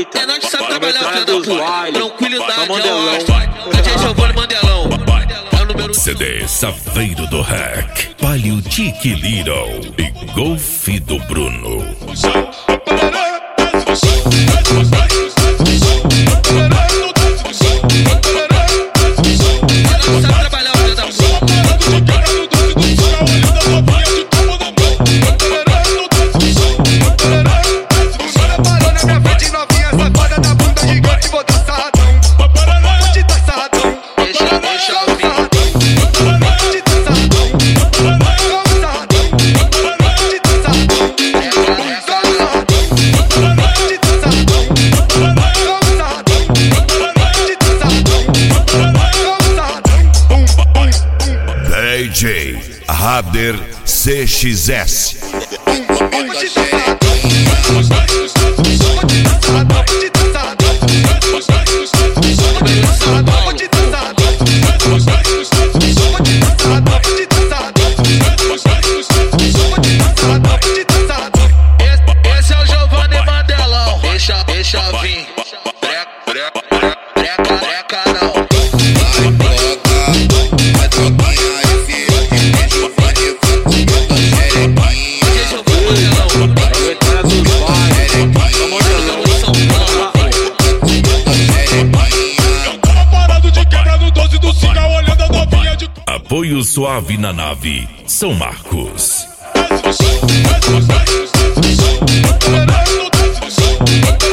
noite. É nós que sabe trabalhar, dos bailes. Tranquilidade, Mandelão. DJ Giovanni Mandelão. É o número CD Saveiro do Hack, Palio Tiki Little e Golfe do Bruno. DJ Rader CXS. Esse é o Giovanni Mandelão. Deixa vir. Breca não. Apoio Suave na Nave, São Marcos.